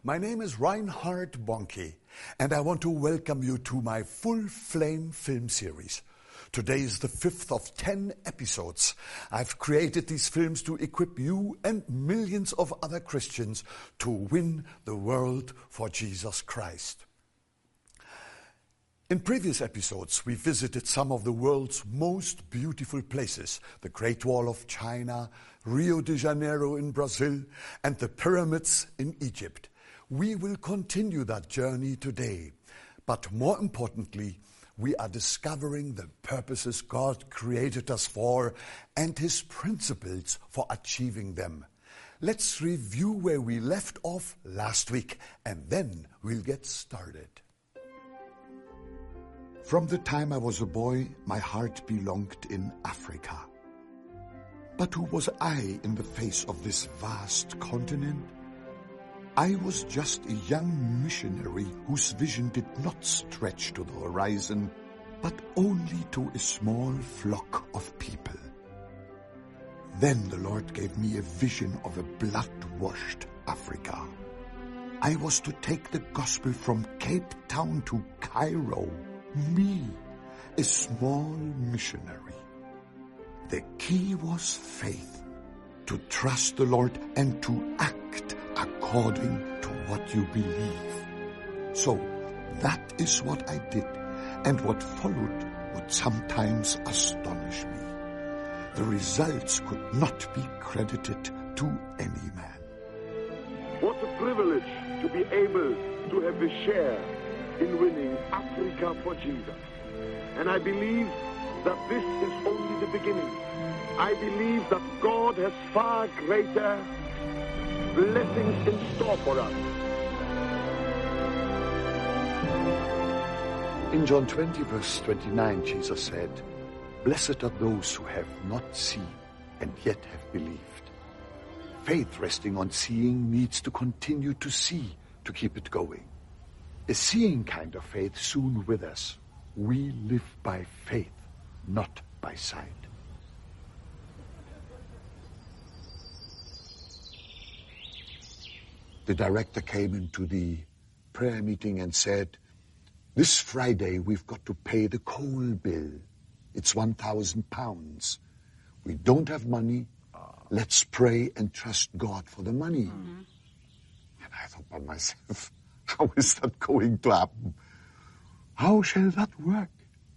My name is Reinhard Bonnke, and I want to welcome you to my Full Flame film series. Today is the 5th of 10 episodes. I've created these films to equip you and millions of other Christians to win the world for Jesus Christ. In previous episodes, we visited some of the world's most beautiful places, the Great Wall of China, Rio de Janeiro in Brazil, and the pyramids in Egypt. We will continue that journey today, but more importantly, we are discovering the purposes God created us for and His principles for achieving them. Let's review where we left off last week, and then we'll get started. From the time I was a boy, my heart belonged in Africa. But who was I in the face of this vast continent? I was just a young missionary whose vision did not stretch to the horizon, but only to a small flock of people. Then the Lord gave me a vision of a blood-washed Africa. I was to take the gospel from Cape Town to Cairo, me, a small missionary. The key was faith, to trust the Lord and to act according to what you believe. So that is what I did, and what followed would sometimes astonish me. The results could not be credited to any man. What a privilege to be able to have a share in winning Africa for Jesus. And I believe that this is only the beginning. I believe that God has far greater blessings in store for us. In John 20, verse 29, Jesus said, "Blessed are those who have not seen and yet have believed." Faith resting on seeing needs to continue to see to keep it going. A seeing kind of faith soon withers. We live by faith, not by sight. The director came into the prayer meeting and said, "This Friday we've got to pay the coal bill. It's £1,000. We don't have money. Let's pray and trust God for the money." And I thought by myself, how is that going to happen? How shall that work?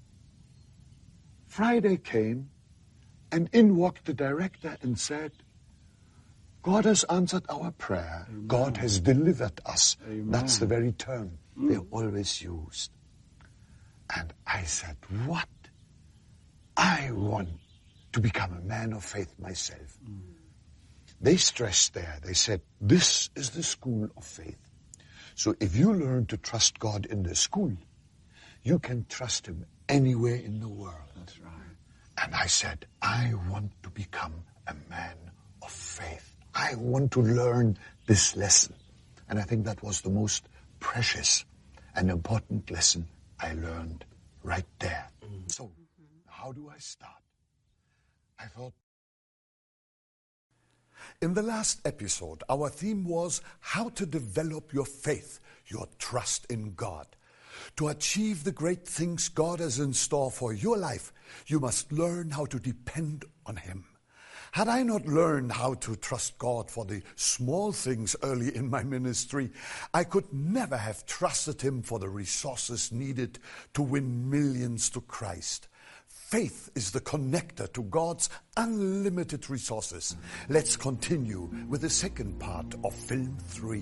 Friday came, and in walked the director and said, "God has answered our prayer. Amen. God has delivered us." Amen. That's the very term they always used. And I said, what? I want to become a man of faith myself. They stressed there, they said, this is the school of faith. So if you learn to trust God in the school, you can trust Him anywhere in the world. That's right. And I said, I want to become a man of faith. I want to learn this lesson. And I think that was the most precious and important lesson I learned right there. So, how do I start? I thought, in the last episode, our theme was how to develop your faith, your trust in God. To achieve the great things God has in store for your life, you must learn how to depend on Him. Had I not learned how to trust God for the small things early in my ministry, I could never have trusted Him for the resources needed to win millions to Christ. Faith is the connector to God's unlimited resources. Let's continue with the second part of Film 3.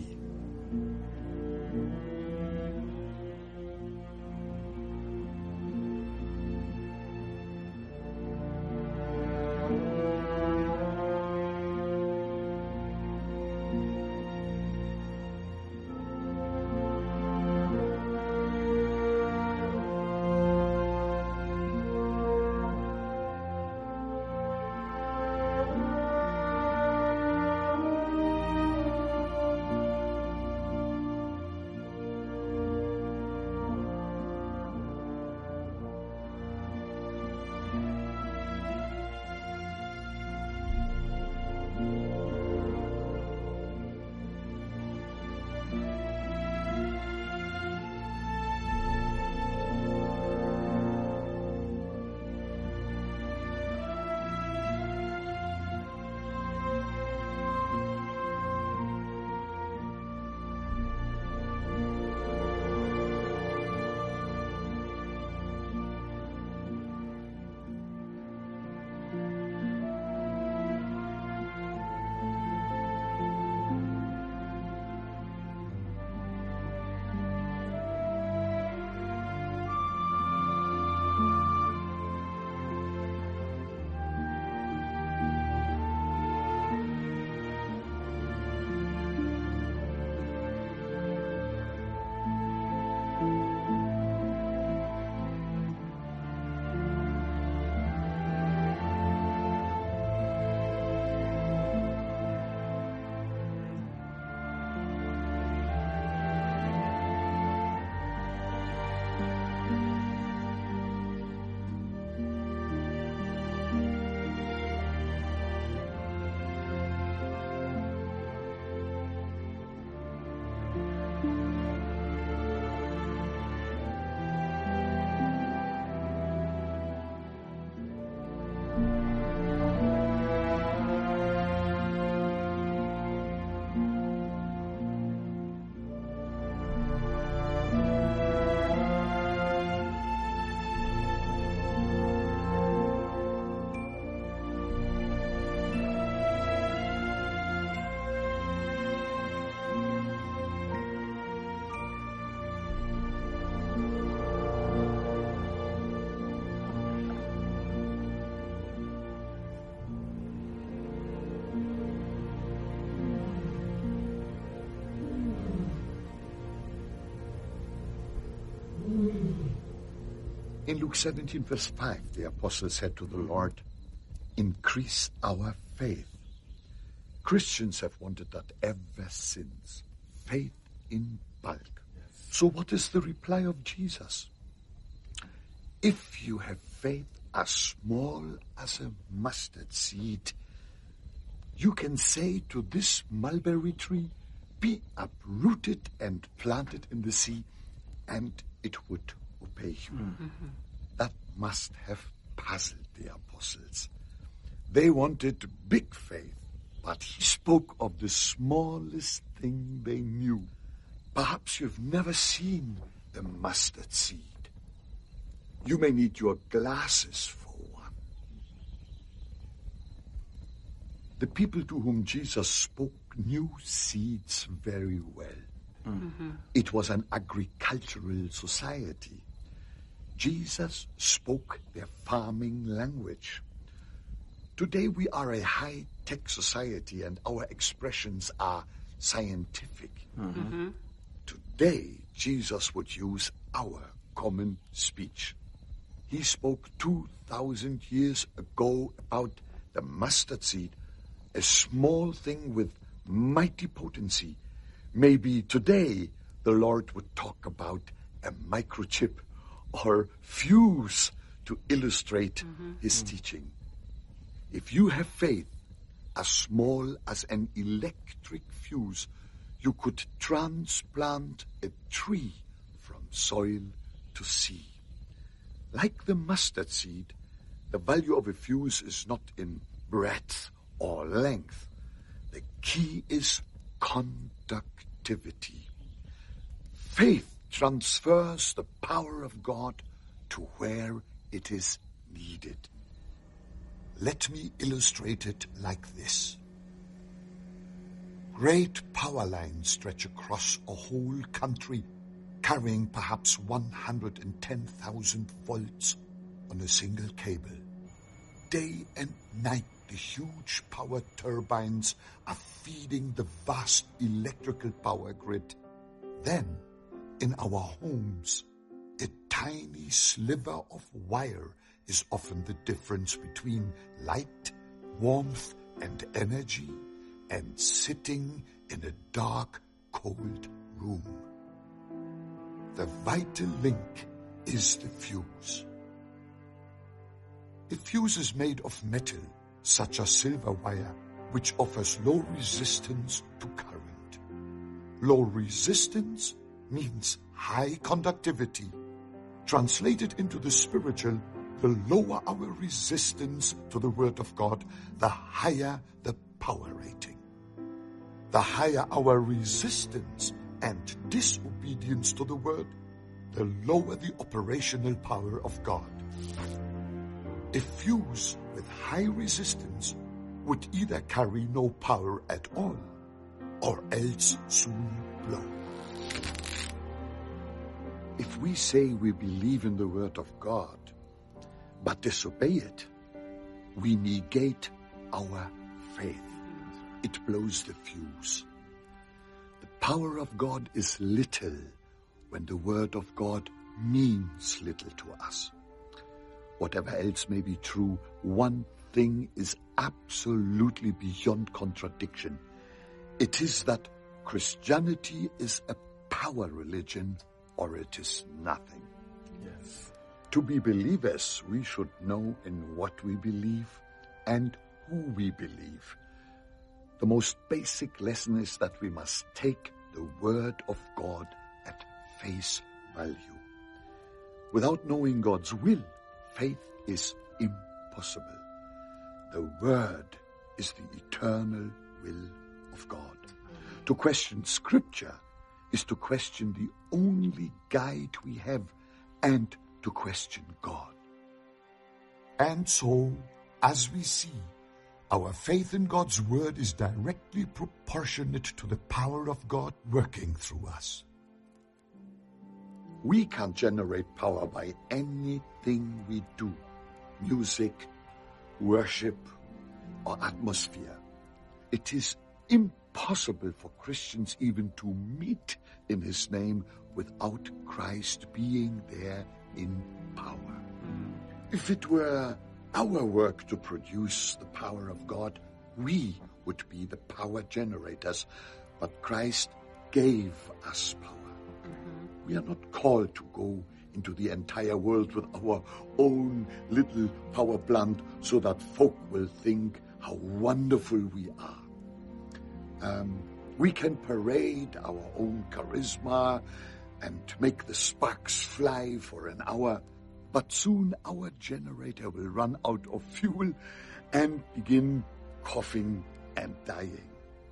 In Luke 17, verse 5, the apostle said to the Lord, "Increase our faith." Christians have wanted that ever since. Faith in bulk. Yes. So what is the reply of Jesus? If you have faith as small as a mustard seed, you can say to this mulberry tree, "Be uprooted and planted in the sea," and it would obey you. Mm-hmm. That must have puzzled the apostles. They wanted big faith, but he spoke of the smallest thing they knew. Perhaps you've never seen the mustard seed. You may need your glasses for one. The people to whom Jesus spoke knew seeds very well. Mm-hmm. It was an agricultural society. Jesus spoke their farming language. Today we are a high-tech society and our expressions are scientific. Mm-hmm. Today, Jesus would use our common speech. He spoke 2,000 years ago about the mustard seed, a small thing with mighty potency. Maybe today the Lord would talk about a microchip or fuse to illustrate his teaching. If you have faith as small as an electric fuse, you could transplant a tree from soil to sea. Like the mustard seed, the value of a fuse is not in breadth or length. The key is conductivity. Faith transfers the power of God to where it is needed. Let me illustrate it like this. Great power lines stretch across a whole country, carrying perhaps 110,000 volts on a single cable. Day and night, the huge power turbines are feeding the vast electrical power grid. Then, in our homes, a tiny sliver of wire is often the difference between light, warmth, and energy, and sitting in a dark, cold room. The vital link is the fuse. The fuse is made of metal, such as silver wire, which offers low resistance to current. Low resistance means high conductivity. Translated into the spiritual, the lower our resistance to the Word of God, the higher the power rating. The higher our resistance and disobedience to the Word, the lower the operational power of God. A fuse with high resistance would either carry no power at all, or else soon blow. If we say we believe in the Word of God, but disobey it, we negate our faith. It blows the fuse. The power of God is little when the Word of God means little to us. Whatever else may be true, one thing is absolutely beyond contradiction. It is that Christianity is a power religion, or it is nothing. Yes. To be believers, we should know in what we believe and who we believe. The most basic lesson is that we must take the Word of God at face value. Without knowing God's will, faith is impossible. The Word is the eternal will of God. To question Scripture is to question the only guide we have and to question God. And so, as we see, our faith in God's Word is directly proportionate to the power of God working through us. We can't generate power by anything we do, music, worship, or atmosphere. It is impossible for Christians even to meet in His name without Christ being there in power. If it were our work to produce the power of God, we would be the power generators. But Christ gave us power. We are not called to go into the entire world with our own little power plant so that folk will think how wonderful we are. We can parade our own charisma and make the sparks fly for an hour, but soon our generator will run out of fuel and begin coughing and dying.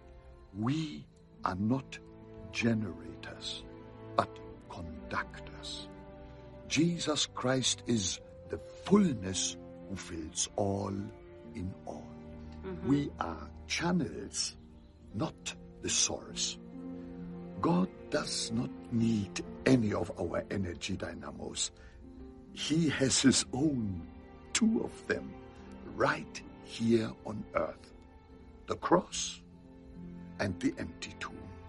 We are not generators, but conductors. Jesus Christ is the fullness who fills all in all. We are channels, not the source. God does not need any of our energy dynamos. He has his own, 2 of them, right here on earth. The cross and the empty tomb.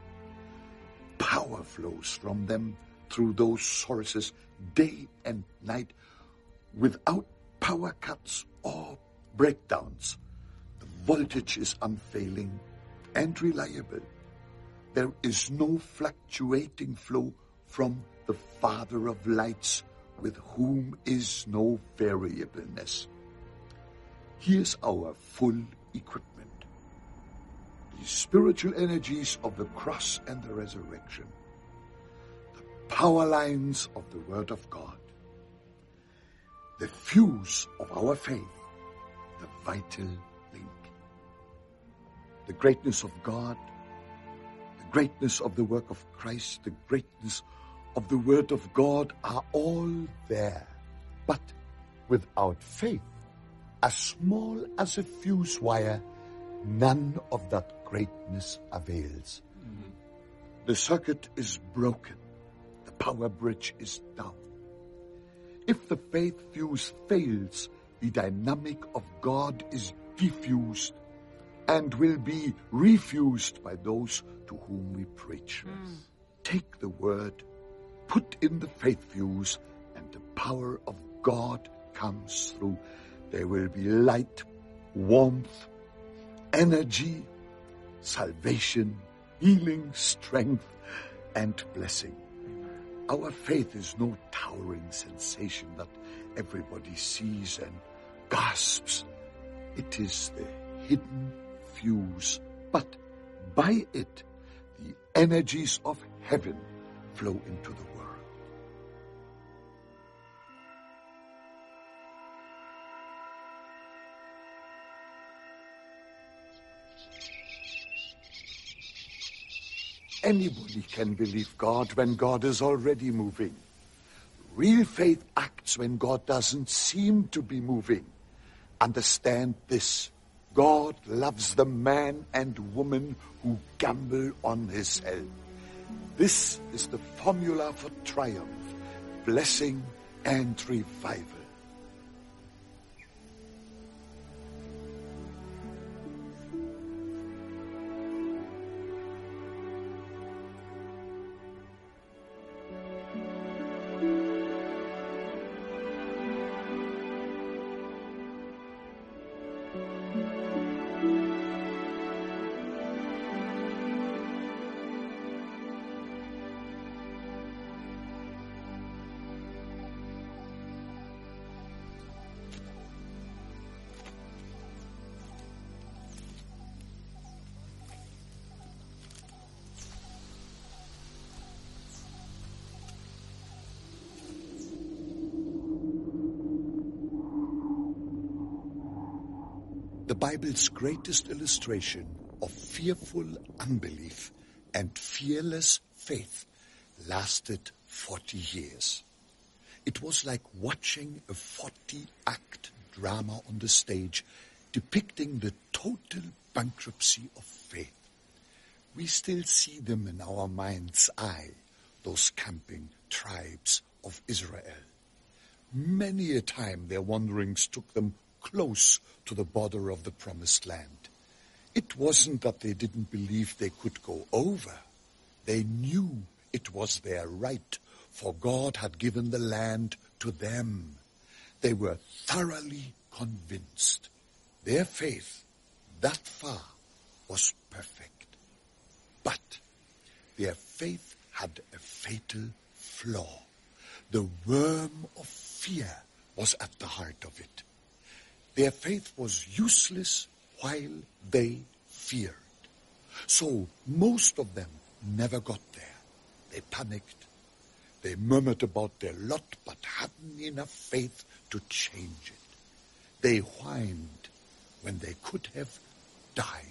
Power flows from them through those sources day and night without power cuts or breakdowns. The voltage is unfailing and reliable. There is no fluctuating flow from the Father of lights, with whom is no variableness. Here's our full equipment. The spiritual energies of the cross and the resurrection. The power lines of the Word of God. The fuse of our faith. The vital link. The greatness of God. The greatness of the work of Christ. The greatness of the Word of God are all there. But without faith, as small as a fuse wire, none of that greatness avails. The circuit is broken. The power bridge is down. If the faith fuse fails, the dynamic of God is diffused and will be refused by those to whom we preach. Take the word, put in the faith fuse, and the power of God comes through. There will be light, warmth, energy, salvation, healing, strength, and blessing. Our faith is no towering sensation that everybody sees and gasps. It is the hidden fuse, but by it, the energies of heaven flow into the world. Anybody can believe God when God is already moving. Real faith acts when God doesn't seem to be moving. Understand this. God loves the man and woman who gamble on his health. This is the formula for triumph, blessing, and revival. The Bible's greatest illustration of fearful unbelief and fearless faith lasted 40 years. It was like watching a 40-act drama on the stage depicting the total bankruptcy of faith. We still see them in our mind's eye, those camping tribes of Israel. Many a time their wanderings took them close to the border of the promised land. It wasn't that they didn't believe they could go over. They knew it was their right, for God had given the land to them. They were thoroughly convinced. Their faith, that far, was perfect. But their faith had a fatal flaw. The worm of fear was at the heart of it. Their faith was useless while they feared. So most of them never got there. They panicked. They murmured about their lot, but hadn't enough faith to change it. They whined when they could have dined.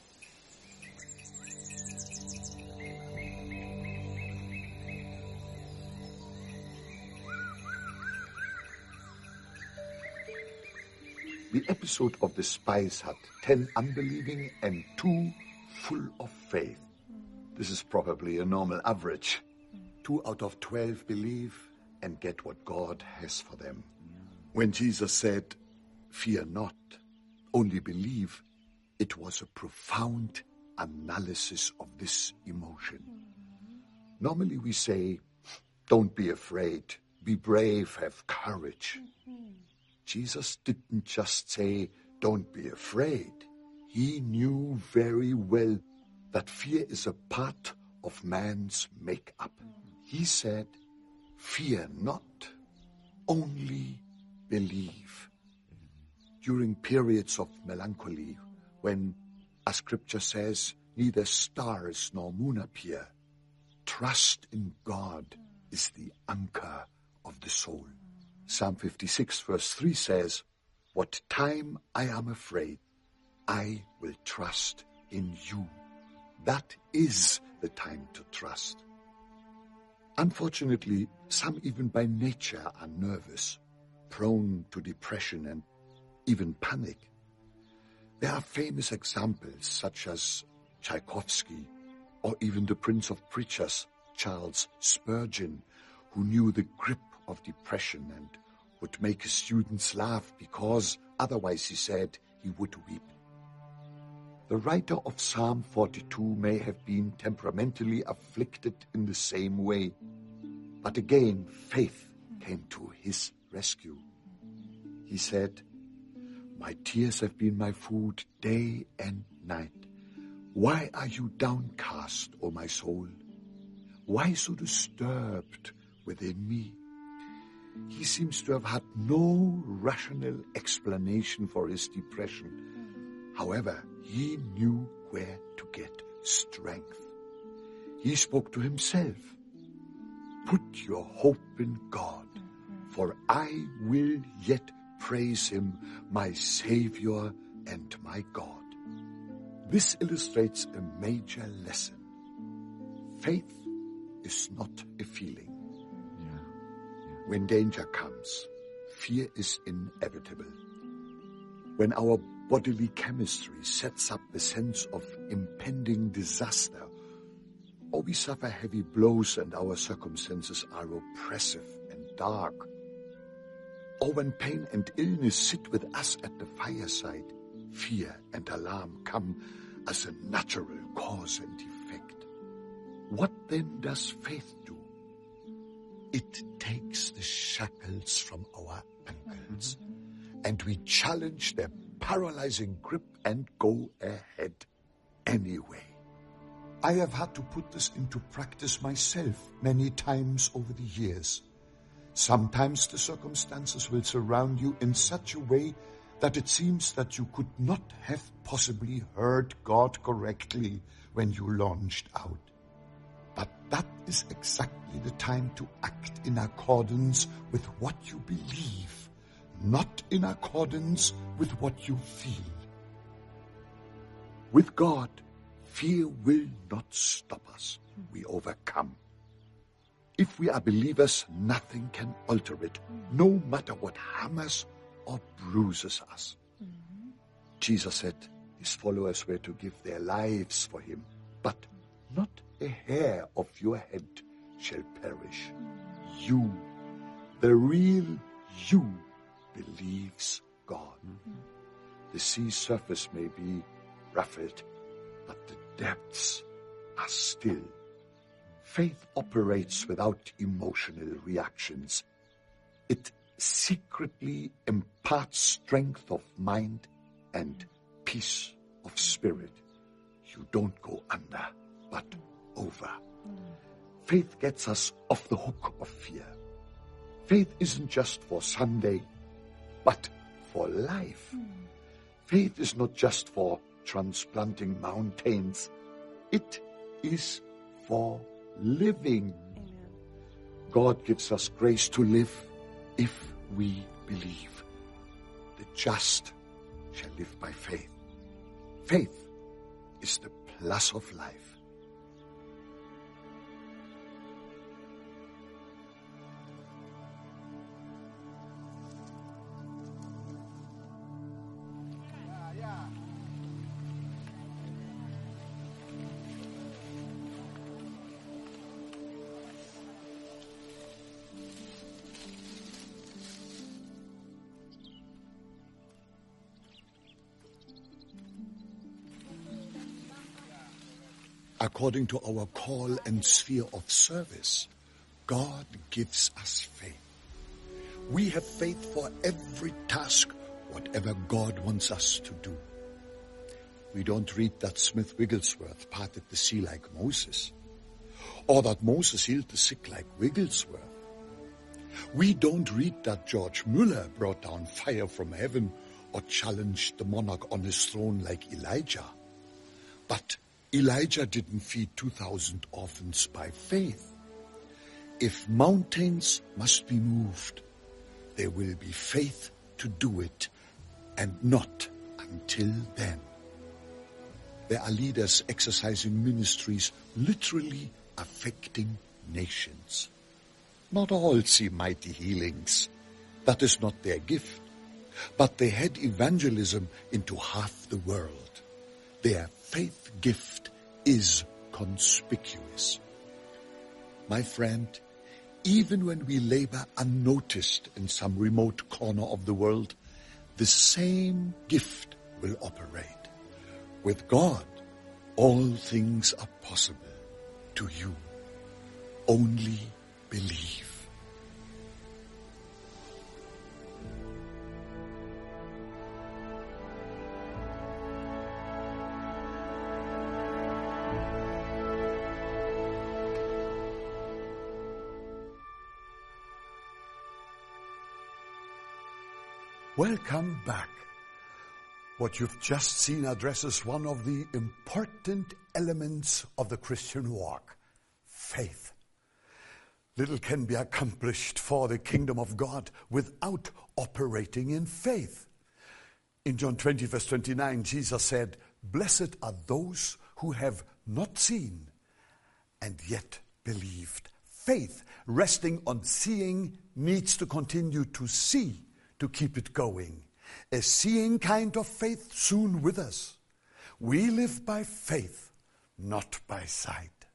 The episode of the spies had 10 unbelieving and 2 full of faith. This is probably a normal average. 2 out of 12 believe and get what God has for them. When Jesus said, "Fear not, only believe," it was a profound analysis of this emotion. Normally we say, "Don't be afraid, be brave, have courage." Jesus didn't just say, "Don't be afraid." He knew very well that fear is a part of man's make-up. He said, "Fear not, only believe." During periods of melancholy, when, as scripture says, neither stars nor moon appear, trust in God is the anchor of the soul. Psalm 56 verse 3 says, "What time I am afraid, I will trust in you." That is the time to trust. Unfortunately, some even by nature are nervous, prone to depression and even panic. There are famous examples such as Tchaikovsky or even the Prince of Preachers, Charles Spurgeon, who knew the grip of depression and would make his students laugh because otherwise, he said, he would weep. The writer of Psalm 42 may have been temperamentally afflicted in the same way, but again, faith came to his rescue. He said, "My tears have been my food day and night. Why are you downcast, O my soul? Why so disturbed within me?" He seems to have had no rational explanation for his depression. However, he knew where to get strength. He spoke to himself, "Put your hope in God, for I will yet praise him, my Savior and my God." This illustrates a major lesson. Faith is not a feeling. When danger comes, fear is inevitable. When our bodily chemistry sets up the sense of impending disaster, or we suffer heavy blows and our circumstances are oppressive and dark, or when pain and illness sit with us at the fireside, fear and alarm come as a natural cause and effect. What then does faith do? It takes the shackles from our ankles, and we challenge their paralyzing grip and go ahead anyway. I have had to put this into practice myself many times over the years. Sometimes the circumstances will surround you in such a way that it seems that you could not have possibly heard God correctly when you launched out. But that is exactly the time to act in accordance with what you believe, not in accordance with what you feel. With God, fear will not stop us. We overcome. If we are believers, nothing can alter it, no matter what hammers or bruises us. Jesus said his followers were to give their lives for him, but not a hair of your head shall perish. You, the real you, believes God. The sea surface may be ruffled, but the depths are still. Faith operates without emotional reactions. It secretly imparts strength of mind and peace of spirit. You don't go under, but over. Faith gets us off the hook of fear. Faith isn't just for Sunday, but for life. Faith is not just for transplanting mountains. It is for living. Amen. God gives us grace to live if we believe. The just shall live by faith. Faith is the plus of life. According to our call and sphere of service, God gives us faith. We have faith for every task, whatever God wants us to do. We don't read that Smith Wigglesworth parted the sea like Moses, or that Moses healed the sick like Wigglesworth. We don't read that George Muller brought down fire from heaven or challenged the monarch on his throne like Elijah. But Elijah didn't feed 2,000 orphans by faith. If mountains must be moved, there will be faith to do it, and not until then. There are leaders exercising ministries literally affecting nations. Not all see mighty healings. That is not their gift. But they had evangelism into half the world. Their faith gift is conspicuous. My friend, even when we labor unnoticed in some remote corner of the world, the same gift will operate. With God, all things are possible to you. Only believe. Welcome back. What you've just seen addresses one of the important elements of the Christian walk, faith. Little can be accomplished for the kingdom of God without operating in faith. In John 20, verse 29, Jesus said, "Blessed are those who have not seen and yet believed." Faith resting on seeing needs to continue to see to keep it going. A seeing kind of faith soon withers. We live by faith, not by sight.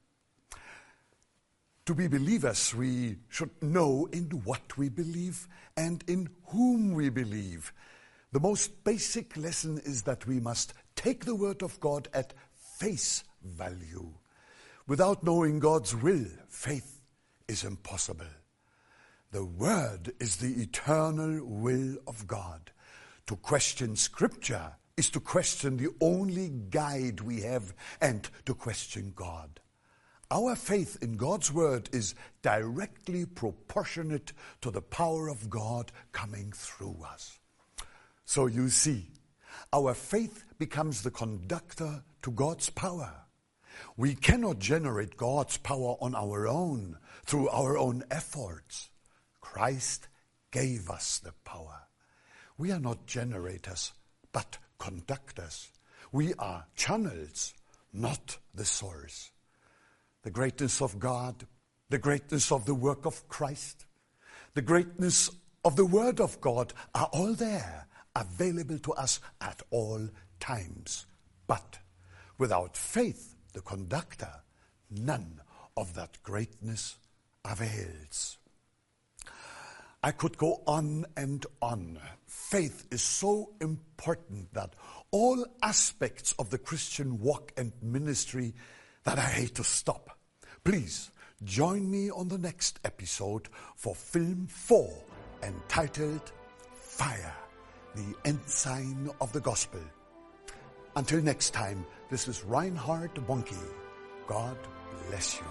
To be believers, we should know in what we believe and in whom we believe. The most basic lesson is that we must take the word of God at face value. Without knowing God's will, faith is impossible. The Word is the eternal will of God. To question Scripture is to question the only guide we have and to question God. Our faith in God's Word is directly proportionate to the power of God coming through us. So you see, our faith becomes the conductor to God's power. We cannot generate God's power on our own, through our own efforts. Christ gave us the power. We are not generators, but conductors. We are channels, not the source. The greatness of God, the greatness of the work of Christ, the greatness of the Word of God are all there, available to us at all times. But without faith, the conductor, none of that greatness avails. I could go on and on. Faith is so important that all aspects of the Christian walk and ministry that I hate to stop. Please join me on the next episode for Film 4, entitled Fire, the Ensign of the Gospel. Until next time, this is Reinhard Bonnke. God bless you.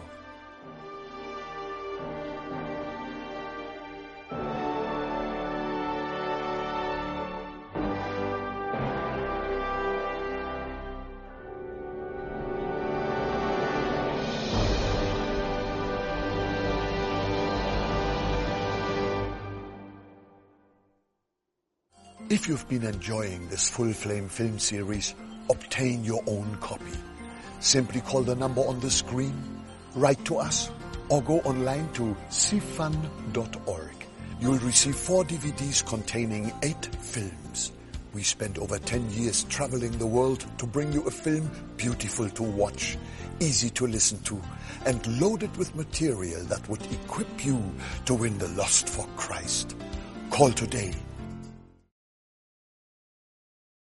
If you've been enjoying this Full Flame film series, obtain your own copy. Simply call the number on the screen, write to us, or go online to cfun.org. You'll receive 4 DVDs containing 8 films. We spent over 10 years traveling the world to bring you a film beautiful to watch, easy to listen to, and loaded with material that would equip you to win the lost for Christ. Call today